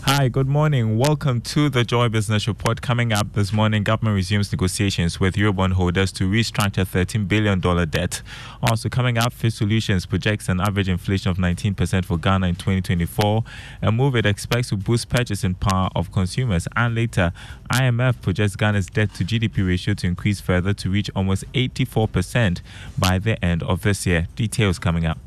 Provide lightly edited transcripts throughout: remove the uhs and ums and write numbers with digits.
Hi, good morning. Welcome to the Joy Business Report. Coming up this morning, government resumes negotiations with Eurobond holders to restructure $13 billion debt. Also coming up, Fitch Solutions projects an average inflation of 19% for Ghana in 2024, a move it expects to boost purchasing power of consumers. And later, IMF projects Ghana's debt to GDP ratio to increase further to reach almost 84% by the end of this year. Details coming up.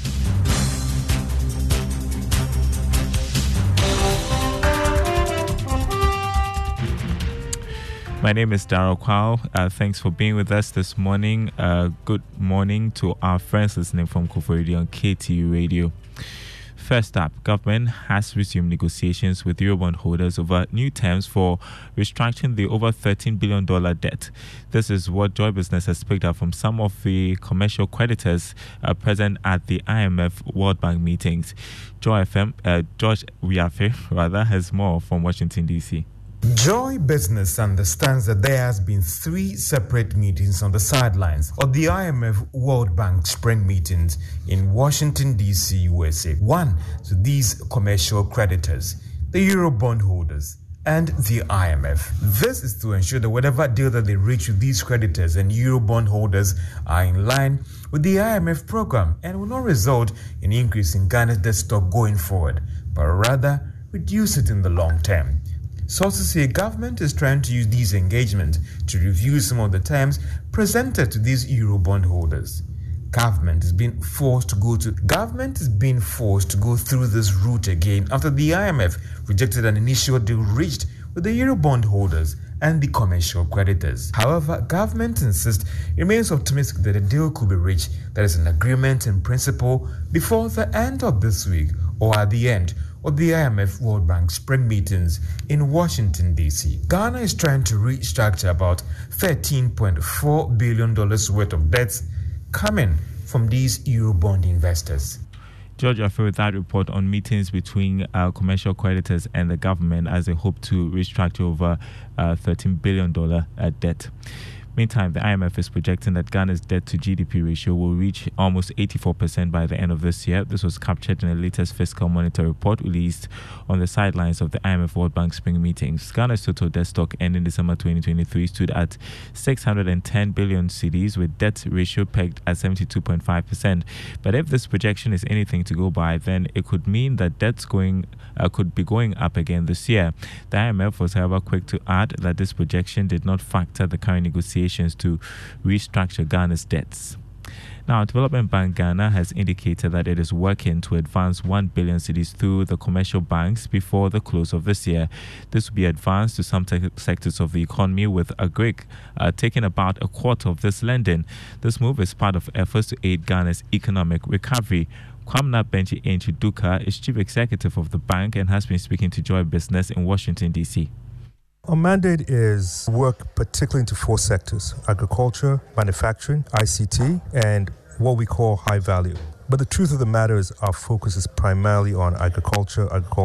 My name is Daryl Kwao. Thanks for being with us this morning. Good morning to our friends listening from Kofor Radio on KTU Radio. First up, government has resumed negotiations with Eurobond holders over new terms for restructuring the over $13 billion debt. This is what Joy Business has picked up from some of the commercial creditors present at the IMF World Bank meetings. Joy FM, George Wiafe, has more from Washington, D.C. Joy Business understands that there has been 3 separate meetings on the sidelines of the IMF World Bank spring meetings in Washington, D.C., USA. One to these commercial creditors, the Eurobond holders, and the IMF. This is to ensure that whatever deal that they reach with these creditors and Eurobond holders are in line with the IMF program and will not result in increase in Ghana's debt stock going forward, but rather reduce it in the long term. Sources say government is trying to use these engagements to review some of the terms presented to these Eurobond holders. Government is being forced to go through this route again after the IMF rejected an initial deal reached with the Eurobond holders and the commercial creditors. However, government insists it remains optimistic that a deal could be reached that is an agreement in principle before the end of this week or at the end of the IMF World Bank spring meetings in Washington, D.C. Ghana is trying to restructure about $13.4 billion worth of debts coming from these Eurobond investors. George, I with that report on meetings between commercial creditors and the government as they hope to restructure over $13 billion debt. Meantime, the IMF is projecting that Ghana's debt to GDP ratio will reach almost 84% by the end of this year. This was captured in the latest fiscal monitor report released on the sidelines of the IMF World Bank spring meetings. Ghana's total debt stock ending December 2023 stood at 610 billion cedis, with debt ratio pegged at 72.5%. But if this projection is anything to go by, then it could mean that debts could be going up again this year. The IMF was, however, quick to add that this projection did not factor the current negotiations to restructure Ghana's debts. Now, Development Bank Ghana has indicated that it is working to advance 1 billion cedis through the commercial banks before the close of this year. This will be advanced to some sectors of the economy, with Agric taking about a quarter of this lending. This move is part of efforts to aid Ghana's economic recovery. Kwamna Benji Enchiduka is chief executive of the bank and has been speaking to Joy Business in Washington, D.C. Our mandate is work particularly into 4 sectors: agriculture, manufacturing, ICT, and what we call high value. But the truth of the matter is our focus is primarily on agriculture.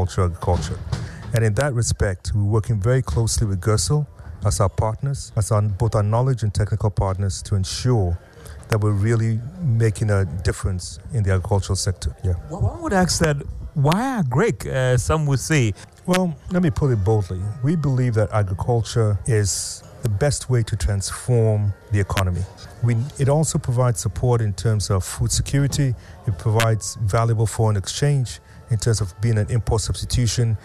And in that respect, we're working very closely with Gersel as our partners, both our knowledge and technical partners, to ensure that we're really making a difference in the agricultural sector. Yeah. Well, one would ask that, why Agric? Some would say. Well, let me put it boldly. We believe that agriculture is the best way to transform the economy. It also provides support in terms of food security. It provides valuable foreign exchange in terms of being an import substitution.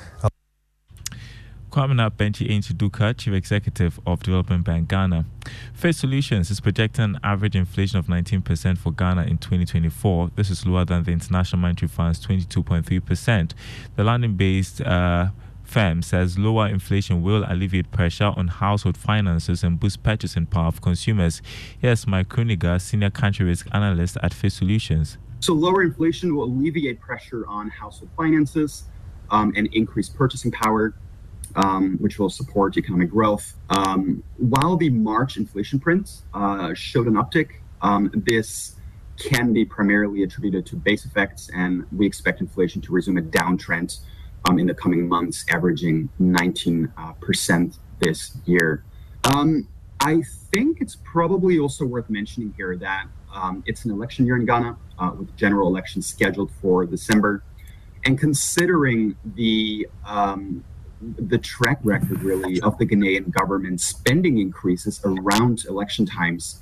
Kwamna Benji Enchiduka, Chief Executive of Development Bank Ghana. Fitch Solutions is projecting an average inflation of 19% for Ghana in 2024. This is lower than the International Monetary Fund's 22.3%. The London-based firm says lower inflation will alleviate pressure on household finances and boost purchasing power of consumers. Here's Mike Kruniger, Senior Country Risk Analyst at Fitch Solutions. So lower inflation will alleviate pressure on household finances and increase purchasing power, which will support economic growth. While the March inflation print showed an uptick, this can be primarily attributed to base effects, and we expect inflation to resume a downtrend in the coming months, averaging 19% this year. I think it's probably also worth mentioning here that it's an election year in Ghana, with general elections scheduled for December. And considering the track record, really, of the Ghanaian government spending increases around election times.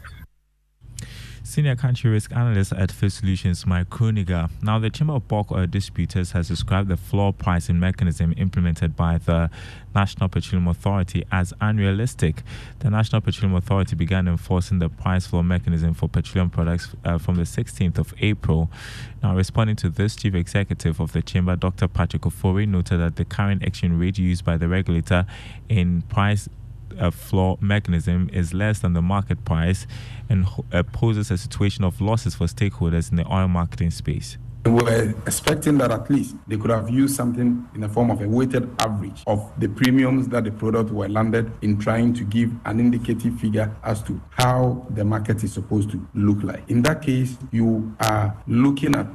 Senior country risk analyst at First Solutions, Mike Kroniger. Now, the Chamber of Bulk Oil Distributors has described the floor pricing mechanism implemented by the National Petroleum Authority as unrealistic. The National Petroleum Authority began enforcing the price floor mechanism for petroleum products from the 16th of April. Now, responding to this, Chief Executive of the Chamber, Dr. Patrick Ofori, noted that the current exchange rate used by the regulator in price floor mechanism is less than the market price and poses a situation of losses for stakeholders in the oil marketing space. We were expecting that at least they could have used something in the form of a weighted average of the premiums that the product were landed in, trying to give an indicative figure as to how the market is supposed to look like. In that case, you are looking at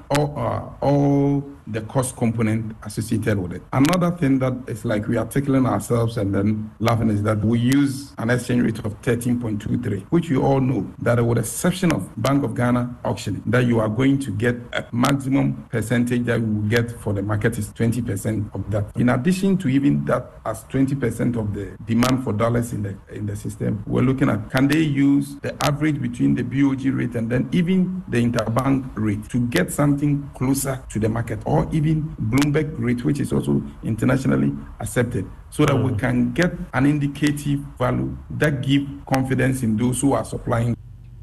all the cost component associated with it. Another thing that is like we are tickling ourselves and then laughing is that we use an exchange rate of 13.23, which you all know that with the exception of Bank of Ghana auction, that you are going to get a maximum percentage that you will get for the market is 20% of that. In addition to even that, as 20% of the demand for dollars in the system, we're looking at, can they use the average between the BOG rate and then even the interbank rate to get something closer to the market, or even Bloomberg rate, which is also internationally accepted, so that we can get an indicative value that give confidence in those who are supplying.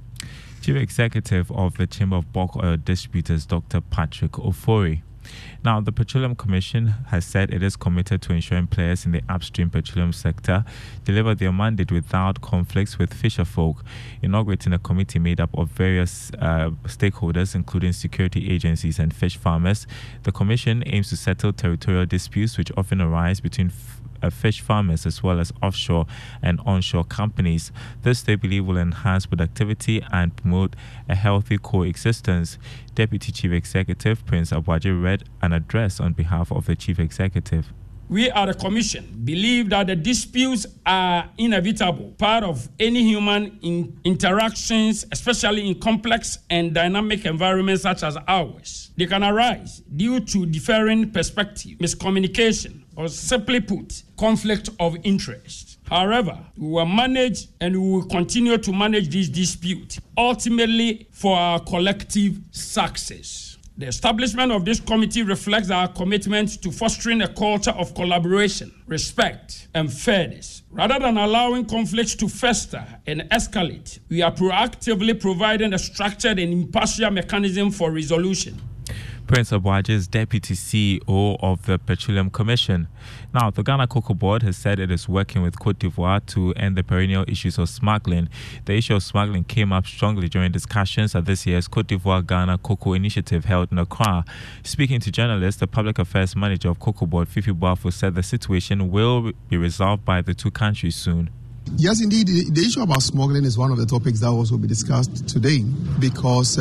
Chief Executive of the Chamber of Bulk Oil Distributors, Dr. Patrick Ofori. Now, the Petroleum Commission has said it is committed to ensuring players in the upstream petroleum sector deliver their mandate without conflicts with fisherfolk. Inaugurating a committee made up of various stakeholders, including security agencies and fish farmers, the Commission aims to settle territorial disputes which often arise between fish farmers as well as offshore and onshore companies. This, they believe, will enhance productivity and promote a healthy coexistence. Deputy Chief Executive Prince Aboagye read an address on behalf of the Chief Executive. We at the Commission believe that the disputes are inevitable, part of any human interactions, especially in complex and dynamic environments such as ours. They can arise due to differing perspective, miscommunication, or simply put, conflict of interest. However, we will manage and we will continue to manage this dispute, ultimately for our collective success. The establishment of this committee reflects our commitment to fostering a culture of collaboration, respect, and fairness. Rather than allowing conflicts to fester and escalate, we are proactively providing a structured and impartial mechanism for resolution. Prince Aboagye is Deputy CEO of the Petroleum Commission. Now, the Ghana Cocoa Board has said it is working with Côte d'Ivoire to end the perennial issues of smuggling. The issue of smuggling came up strongly during discussions at this year's Côte d'Ivoire-Ghana Cocoa Initiative held in Accra. Speaking to journalists, the Public Affairs Manager of Cocoa Board, Fifi Boafo, said the situation will be resolved by the two countries soon. Yes, indeed. The issue about smuggling is one of the topics that will also be discussed today, because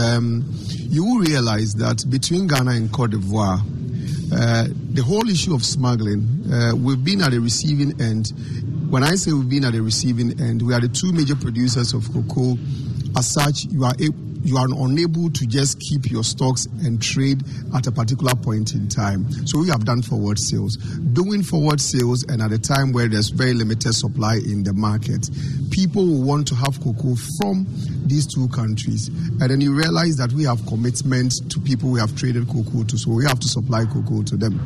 you will realize that between Ghana and Côte d'Ivoire, the whole issue of smuggling, we've been at the receiving end. When I say we've been at the receiving end, we are the two major producers of cocoa. As such, you are unable to just keep your stocks and trade at a particular point in time. So we have done forward sales. Doing forward sales, and at a time where there's very limited supply in the market, people will want to have cocoa from these two countries. And then you realize that we have commitment to people we have traded cocoa to, so we have to supply cocoa to them.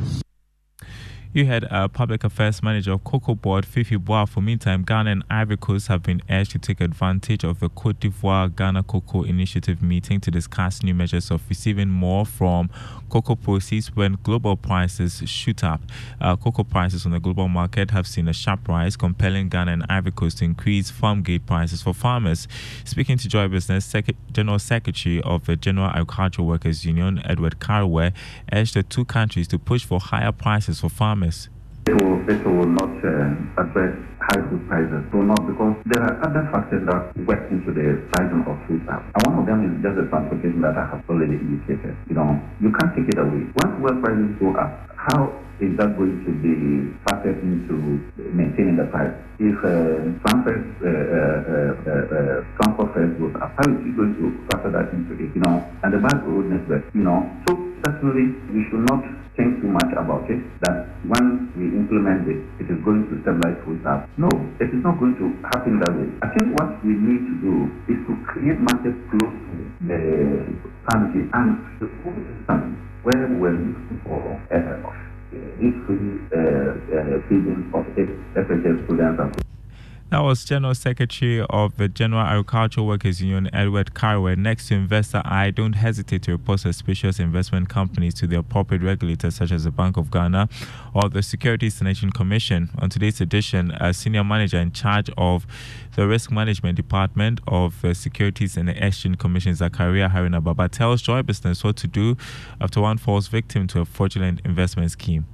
You had Public Affairs Manager of Cocoa Board, Fifi Boafo. Meantime, Ghana and Ivory Coast have been urged to take advantage of the Côte d'Ivoire-Ghana Cocoa Initiative meeting to discuss new measures of receiving more from cocoa proceeds when global prices shoot up. Cocoa prices on the global market have seen a sharp rise, compelling Ghana and Ivory Coast to increase farm gate prices for farmers. Speaking to Joy Business, General Secretary of the General Agricultural Workers Union, Edward Carraway, urged the two countries to push for higher prices for farmers. It will not address high food prices. It will not, because there are other factors that work into the pricing of food. And one of them is just the transportation that I have already indicated. You can't take it away. Once world prices go up, how is that going to be factored into maintaining the price? If transfer first goes up, how is it going to factor that into it? And the bad road network, So certainly we should not think too much about it, that when we implement it, it is going to stabilize food up. No, it is not going to happen that way. I think what we need to do is to create markets close to the sanity and the whole system where we're looking for these feeding of FHS students and That was General Secretary of the General Agricultural Workers Union, Edward Carwell. Next to Investor Eye, don't hesitate to report suspicious investment companies to the appropriate regulators such as the Bank of Ghana or the Securities and Exchange Commission. On today's edition, a senior manager in charge of the Risk Management Department of the Securities and Exchange Commission, Zakaria Haruna Baba, tells Joy Business what to do after one falls victim to a fraudulent investment scheme.